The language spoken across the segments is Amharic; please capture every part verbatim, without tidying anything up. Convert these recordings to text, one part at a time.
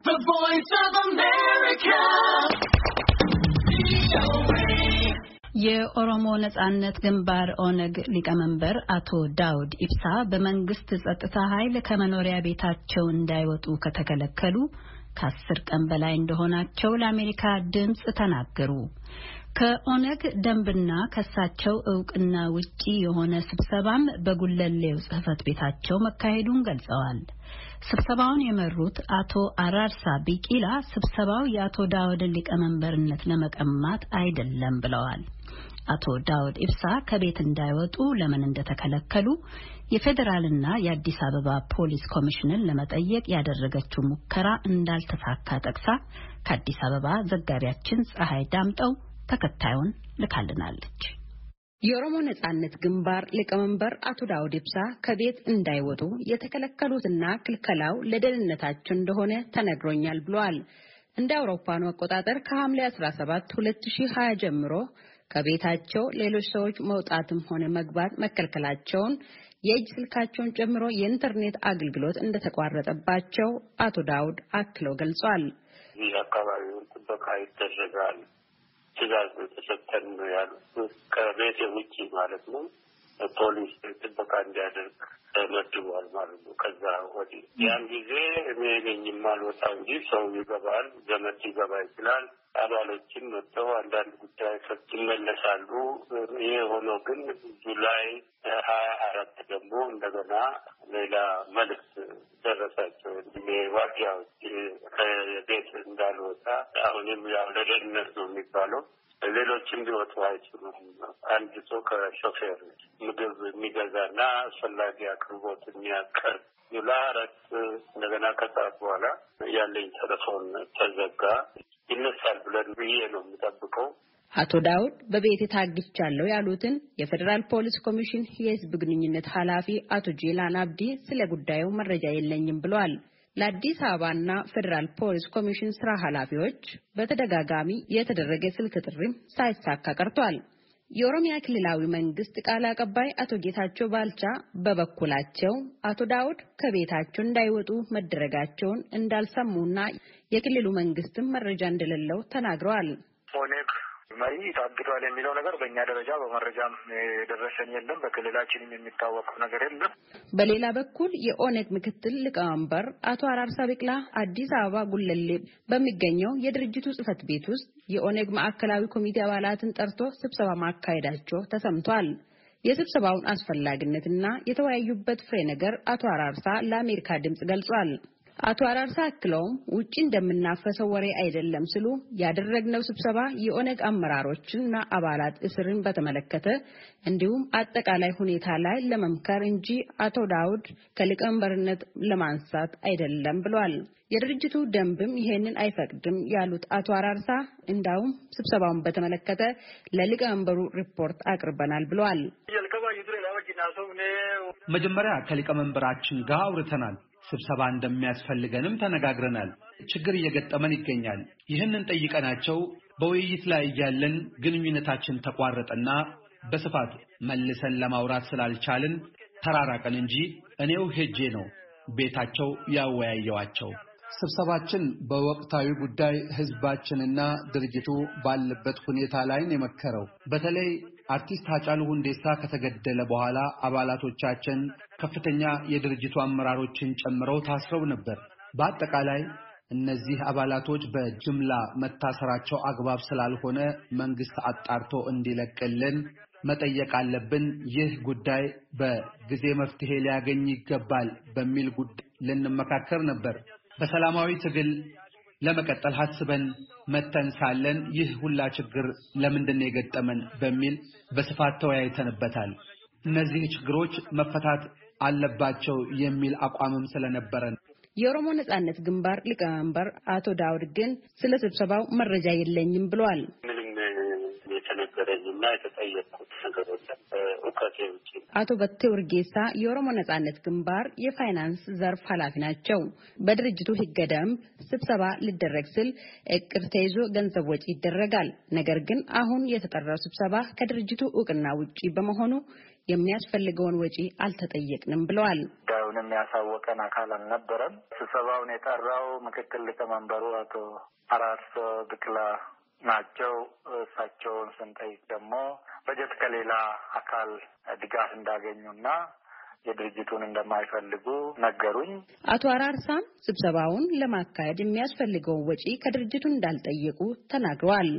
The Voice of America. የኦሮሞ ነጻነት ግንባር ኦነግ ሊቀመንበር አቶ ዳውድ ኢብሳ በመንግስት ጸጥታ ኃይል ከመኖሪያ ቤታቸው እንዳይወጡ ከተከለከሉ ከአስር ቀን በላይ እንደሆናቸው ለአሜሪካ ድምጽ ተናገሩ። ከኦነግ ደንብና ከሳቸው ዕውቅና ውጪ የሆነ ስብሰባም በጉለሌው ጽሕፈት ቤታቸው መካሄዱን ገልጸዋል። ስብሰባውን የመሩት አቶ አራርሳ ቢቂላ ስብሰባው የአቶ ዳውድን ሊቀመንበርነት ለመቀማት አይደለም ብለዋል። አቶ ዳውድ ኢብሳ ከቤት እንዳይወጡ ለምን እንደተከለከሉ የፌደራልና የአዲስ አበባ ፖሊስ ኮሚሽንን ለመጠየቅ ያደረገችው ሙከራ እንዳልተሳካ ጠቅሳ ከአዲስ አበባ ዘጋቢያችን ፀሐይ ዳምጠው ተከታዩን ልካልናለች። የኦሮሞ ነጻነት ግንባር ሊቀመንበር አቶ ዳውድ ኢብሳ ከቤት እንዳይወጡ የተከለከሉትና ክልከላው ለደህንነታቸው እንደሆነ ተነግሮኛል ብለዋል። እንደ አውሮፓውያኑ አቆጣጠር ከሐምሌ አስራ ሰባት ሁለት ሺህ ሃያ ጀምሮ ከቤታቸው ሌሎች ሰዎች መውጣትም ሆነ መግባት መከልከላቸውን የእጅ ስልካቸውን ጨምሮ የኢንተርኔት አገልግሎት እንደተቋረጠባቸው አቶ ዳውድ አክለው ገልጸዋል። ይህ አካባቢውን ጥበቃ ይደረጋል፣ ትዕዛዝ ተሰጥተን ነው ያሉት። ከቤት ውጪ ማለት ነው ፖሊስ ጥበቃ እንዲያደርግ ተመድቧል ማለት ነው። ከዛ ወዲህ ያን ጊዜ እኔ ነኝ የማልወጣው እንጂ ሰው ይገባል፣ ዘመድ ይገባ ይችላል። አባሎችን መጥተው አንዳንድ ጉዳይ ፈት ይመለሳሉ። ይሄ ሆኖ ግን ጁላይ ሀያ አራት ደግሞ እንደገና ሌላ መልዕክት ደረሳቸው። ዋዲያዎች ከቤት እንዳልወጣ አሁንም ያው ለደህንነት ነው የሚባለው። ሌሎችም ሊወጡ አይችሉም። አንድ ሰው ከሾፌር ምግብ የሚገዛና አስፈላጊ አቅርቦት የሚያቀርብ ለአራት እንደገና ከሰዓት በኋላ ያለኝ ቴሌፎን ተዘጋ። ይነሳል ብለን ብዬ ነው የምጠብቀው። አቶ ዳውድ በቤት ታግቻለሁ ያሉትን የፌደራል ፖሊስ ኮሚሽን የህዝብ ግንኙነት ኃላፊ አቶ ጄላን አብዲ ስለ ጉዳዩ መረጃ የለኝም ብለዋል። ለአዲስ አበባና ፌደራል ፖሊስ ኮሚሽን ስራ ኃላፊዎች በተደጋጋሚ የተደረገ ስልክ ጥሪም ሳይሳካ ቀርቷል። የኦሮሚያ ክልላዊ መንግስት ቃል አቀባይ አቶ ጌታቸው ባልቻ በበኩላቸው አቶ ዳውድ ከቤታቸው እንዳይወጡ መደረጋቸውን እንዳልሰሙና የክልሉ መንግስትም መረጃ እንደሌለው ተናግረዋል። ኦነግ መሪ ታግዷል የሚለው ነገር በእኛ ደረጃ በመረጃም የደረሰን የለም፣ በክልላችንም የሚታወቀው ነገር የለም። በሌላ በኩል የኦነግ ምክትል ሊቀመንበር አቶ አራርሳ ቢቂላ አዲስ አበባ ጉለሌ በሚገኘው የድርጅቱ ጽሕፈት ቤት ውስጥ የኦነግ ማዕከላዊ ኮሚቴ አባላትን ጠርቶ ስብሰባ ማካሄዳቸው ተሰምቷል። የስብሰባውን አስፈላጊነትና የተወያዩበት ፍሬ ነገር አቶ አራርሳ ለአሜሪካ ድምጽ ገልጿል። አቶ አራርሳ አክለውም ውጪ እንደምናፈሰው ወሬ አይደለም ሲሉ ያደረግነው ስብሰባ የኦነግ አመራሮችና አባላት እስርን በተመለከተ እንዲሁም አጠቃላይ ሁኔታ ላይ ለመምከር እንጂ አቶ ዳውድ ከሊቀመንበርነት ለማንሳት አይደለም ብለዋል። የድርጅቱ ደንብም ይሄንን አይፈቅድም ያሉት አቶ አራርሳ እንዳውም ስብሰባውን በተመለከተ ለሊቀመንበሩ ሪፖርት አቅርበናል ብለዋል። መጀመሪያ ከሊቀመንበራችን ጋር አውርተናል። ስብሰባ እንደሚያስፈልገንም ተነጋግረናል። ችግር እየገጠመን ይገኛል። ይህንን ጠይቀናቸው በውይይት ላይ ያለን ግንኙነታችን ተቋረጠና በስፋት መልሰን ለማውራት ስላልቻልን ተራራቀን እንጂ እኔው ሄጄ ነው ቤታቸው ያወያየዋቸው። ስብሰባችን በወቅታዊ ጉዳይ ህዝባችንና ድርጅቱ ባለበት ሁኔታ ላይ ነው የመከረው። በተለይ አርቲስት ሃጫሉ ሁንዴሳ ከተገደለ በኋላ አባላቶቻችን ከፍተኛ የድርጅቱ አመራሮችን ጨምረው ታስረው ነበር። በአጠቃላይ እነዚህ አባላቶች በጅምላ መታሰራቸው አግባብ ስላልሆነ መንግስት አጣርቶ እንዲለቅልን መጠየቅ አለብን። ይህ ጉዳይ በጊዜ መፍትሄ ሊያገኝ ይገባል በሚል ጉዳይ ልንመካከር ነበር። በሰላማዊ ትግል ለመቀጠል ሐስበን መተን ሳለን ይህ ሁላ ችግር ለምንድን ነው የገጠመን በሚል በስፋት ተወያይተንበታል። እነዚህ ችግሮች መፈታት አለባቸው የሚል አቋምም ስለነበረን የኦሮሞ ነጻነት ግንባር ሊቀመንበር አቶ ዳውድ ግን ስለ ስብሰባው መረጃ የለኝም ብለዋል። የተነገረኝና የተጠየቅኩት ነገሮች ኡካቴውጪ አቶ በቴ ወርጌሳ የኦሮሞ ነጻነት ግንባር የፋይናንስ ዘርፍ ኃላፊ ናቸው። በድርጅቱ ሕገ ደንብ ስብሰባ ሊደረግ ሲል እቅድ ተይዞ ገንዘብ ወጪ ይደረጋል። ነገር ግን አሁን የተጠራው ስብሰባ ከድርጅቱ ዕውቅና ውጪ በመሆኑ የሚያስፈልገውን ወጪ አልተጠየቅንም ብለዋል። ዳውን የሚያሳወቀን አካል አልነበረም። ስብሰባውን የጠራው ምክትል ሊቀመንበሩ አቶ አራርሶ ብቅላ ናቸው። እሳቸውን ስንጠይቅ ደግሞ በጀት ከሌላ አካል ድጋፍ እንዳገኙና የድርጅቱን እንደማይፈልጉ ነገሩኝ። አቶ አራርሳም ስብሰባውን ለማካሄድ የሚያስፈልገውን ወጪ ከድርጅቱ እንዳልጠየቁ ተናግረዋል።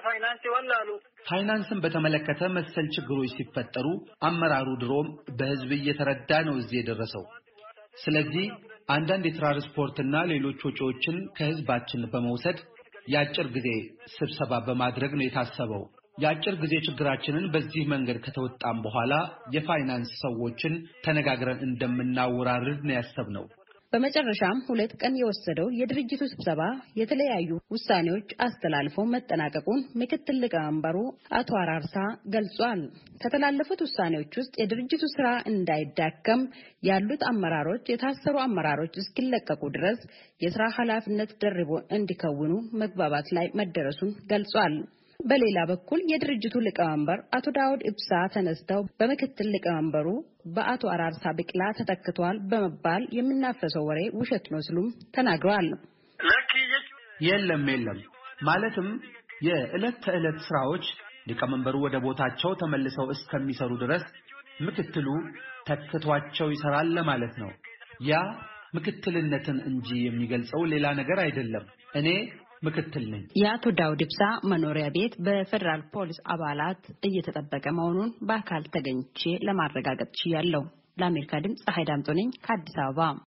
ፋይናንስን በተመለከተ መሰል ችግሮች ሲፈጠሩ አመራሩ ድሮም በህዝብ እየተረዳ ነው እዚህ የደረሰው። ስለዚህ አንዳንድ የትራንስፖርትና ሌሎች ወጪዎችን ከህዝባችን በመውሰድ የአጭር ጊዜ ስብሰባ በማድረግ ነው የታሰበው። የአጭር ጊዜ ችግራችንን በዚህ መንገድ ከተወጣም በኋላ የፋይናንስ ሰዎችን ተነጋግረን እንደምናወራርድ ነው ያሰብነው። በመጨረሻም ሁለት ቀን የወሰደው የድርጅቱ ስብሰባ የተለያዩ ውሳኔዎች አስተላልፎ መጠናቀቁን ምክትል ሊቀመንበሩ አቶ አራርሳ ገልጿል። ከተላለፉት ውሳኔዎች ውስጥ የድርጅቱ ስራ እንዳይዳከም ያሉት አመራሮች የታሰሩ አመራሮች እስኪለቀቁ ድረስ የስራ ኃላፊነት ደርቦ እንዲከውኑ መግባባት ላይ መደረሱን ገልጿል። በሌላ በኩል የድርጅቱ ሊቀመንበር አቶ ዳውድ ኢብሳ ተነስተው በምክትል ሊቀመንበሩ በአቶ አራርሳ ብቅላ ተተክቷል በመባል የሚናፈሰው ወሬ ውሸት ነው ሲሉም ተናግረዋል። የለም የለም ማለትም የዕለት ተዕለት ስራዎች ሊቀመንበሩ ወደ ቦታቸው ተመልሰው እስከሚሰሩ ድረስ ምክትሉ ተክቷቸው ይሰራል ለማለት ነው። ያ ምክትልነትን እንጂ የሚገልጸው ሌላ ነገር አይደለም። እኔ ምክትል ነኝ። የአቶ ዳውድ ኢብሳ መኖሪያ ቤት በፌደራል ፖሊስ አባላት እየተጠበቀ መሆኑን በአካል ተገኝቼ ለማረጋገጥ ችያለሁ። ለአሜሪካ ድምጽ ፀሐይ ዳምጦ ነኝ ከአዲስ አበባ።